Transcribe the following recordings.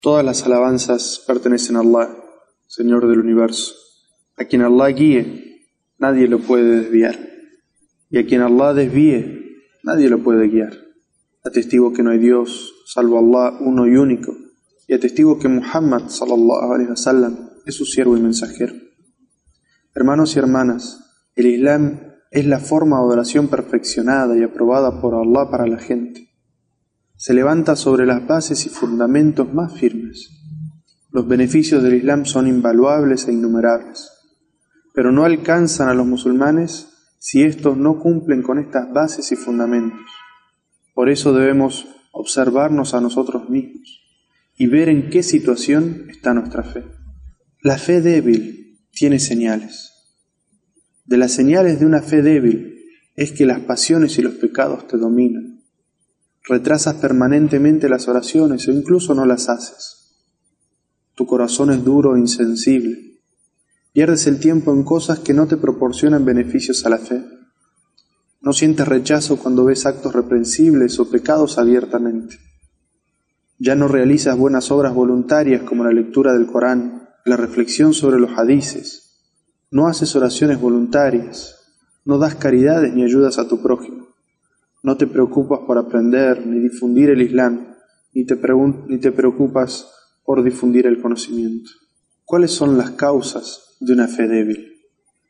Todas las alabanzas pertenecen a Allah, Señor del universo. A quien Allah guíe, nadie lo puede desviar. Y a quien Allah desvíe, nadie lo puede guiar. Atestigo que no hay Dios, salvo Allah, uno y único. Y atestigo que Muhammad, sallallahu alaihi wasallam, es su siervo y mensajero. Hermanos y hermanas, el Islam es la forma de adoración perfeccionada y aprobada por Allah para la gente. Se levanta sobre las bases y fundamentos más firmes. Los beneficios del Islam son invaluables e innumerables, pero no alcanzan a los musulmanes si estos no cumplen con estas bases y fundamentos. Por eso debemos observarnos a nosotros mismos y ver en qué situación está nuestra fe. La fe débil tiene señales. De las señales de una fe débil es que las pasiones y los pecados te dominan. Retrasas permanentemente las oraciones o incluso no las haces. Tu corazón es duro e insensible. Pierdes el tiempo en cosas que no te proporcionan beneficios a la fe. No sientes rechazo cuando ves actos reprensibles o pecados abiertamente. Ya no realizas buenas obras voluntarias como la lectura del Corán, la reflexión sobre los hadices. No haces oraciones voluntarias, no das caridades ni ayudas a tu prójimo. No te preocupas por aprender ni difundir el Islam, ni te preocupas por difundir el conocimiento. ¿Cuáles son las causas de una fe débil?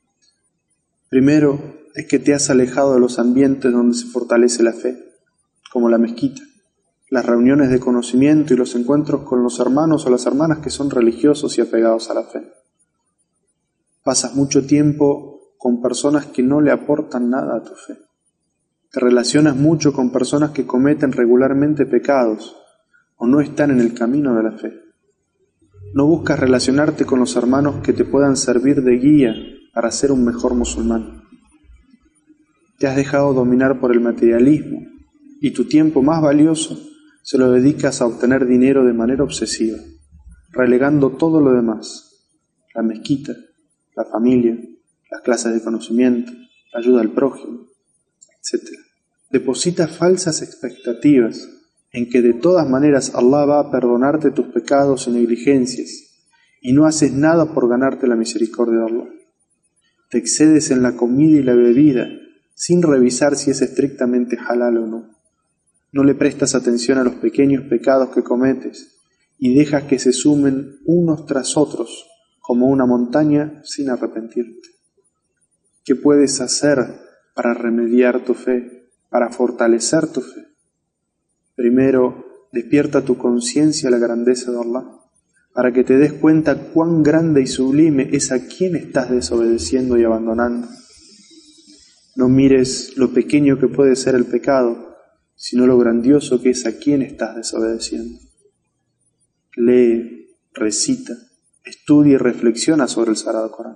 Primero, es que te has alejado de los ambientes donde se fortalece la fe, como la mezquita, las reuniones de conocimiento y los encuentros con los hermanos o las hermanas que son religiosos y apegados a la fe. Pasas mucho tiempo con personas que no le aportan nada a tu fe. Te relacionas mucho con personas que cometen regularmente pecados o no están en el camino de la fe. No buscas relacionarte con los hermanos que te puedan servir de guía para ser un mejor musulmán. Te has dejado dominar por el materialismo y tu tiempo más valioso se lo dedicas a obtener dinero de manera obsesiva, relegando todo lo demás: la mezquita, la familia, las clases de conocimiento, la ayuda al prójimo, etc. Depositas falsas expectativas en que de todas maneras Allah va a perdonarte tus pecados y negligencias y no haces nada por ganarte la misericordia de Allah. Te excedes en la comida y la bebida sin revisar si es estrictamente halal o no. No le prestas atención a los pequeños pecados que cometes y dejas que se sumen unos tras otros como una montaña sin arrepentirte. ¿Qué puedes hacer para remediar tu fe, para fortalecer tu fe? Primero, despierta tu conciencia a la grandeza de Allah, para que te des cuenta cuán grande y sublime es a quien estás desobedeciendo y abandonando. No mires lo pequeño que puede ser el pecado, sino lo grandioso que es a quien estás desobedeciendo. Lee, recita, estudia y reflexiona sobre el Sagrado Corán.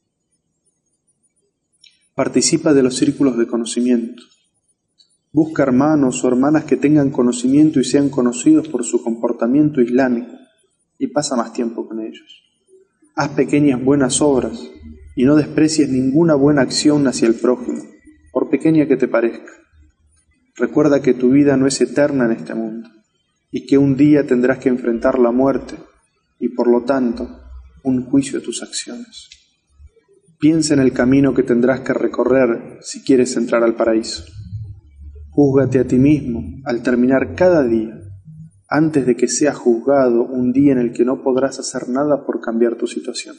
Participa de los círculos de conocimiento. Busca hermanos o hermanas que tengan conocimiento y sean conocidos por su comportamiento islámico y pasa más tiempo con ellos. Haz pequeñas buenas obras y no desprecies ninguna buena acción hacia el prójimo, por pequeña que te parezca. Recuerda que tu vida no es eterna en este mundo y que un día tendrás que enfrentar la muerte y por lo tanto un juicio de tus acciones. Piensa en el camino que tendrás que recorrer si quieres entrar al paraíso. Júzgate a ti mismo al terminar cada día, antes de que seas juzgado un día en el que no podrás hacer nada por cambiar tu situación.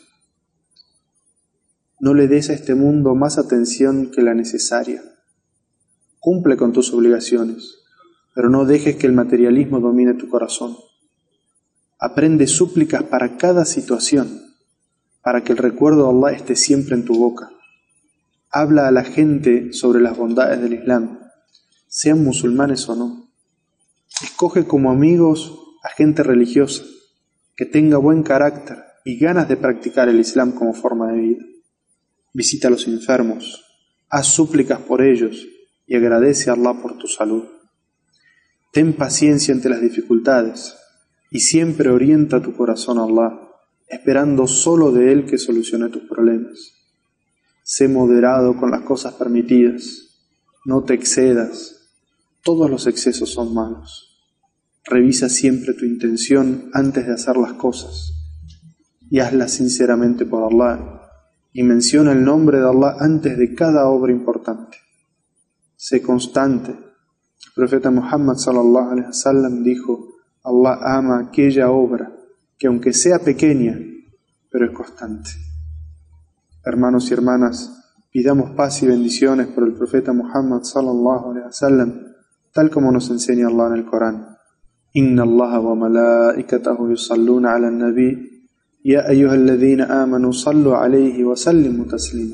No le des a este mundo más atención que la necesaria. Cumple con tus obligaciones, pero no dejes que el materialismo domine tu corazón. Aprende súplicas para cada situación, para que el recuerdo de Allah esté siempre en tu boca. Habla a la gente sobre las bondades del Islam, sean musulmanes o no. Escoge como amigos a gente religiosa, que tenga buen carácter y ganas de practicar el Islam como forma de vida. Visita a los enfermos, haz súplicas por ellos y agradece a Allah por tu salud. Ten paciencia ante las dificultades y siempre orienta tu corazón a Allah, esperando solo de Él que solucione tus problemas. Sé moderado con las cosas permitidas, no te excedas, todos los excesos son malos. Revisa siempre tu intención antes de hacer las cosas y hazlas sinceramente por Allah, y menciona el nombre de Allah antes de cada obra importante. Sé constante. El profeta Muhammad sallallahu alaihi wasallam dijo: Allah ama aquella obra que, aunque sea pequeña, pero es constante. Hermanos y hermanas, pidamos paz y bendiciones por el profeta Muhammad sallallahu alaihi wasallam, tal como nos enseña Allah en el Corán. Inna Allah wa malaikatahu yusalluna ala an-nabi ya ayyuhalladhina amanu sallu alayhi wa sallimu taslima.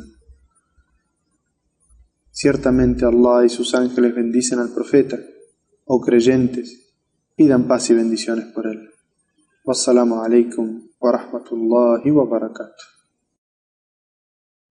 Ciertamente Allah y sus ángeles bendicen al profeta. Oh creyentes, pidan paz y bendiciones por él. Wassalamu alaikum wa rahmatullahi wa barakatuh.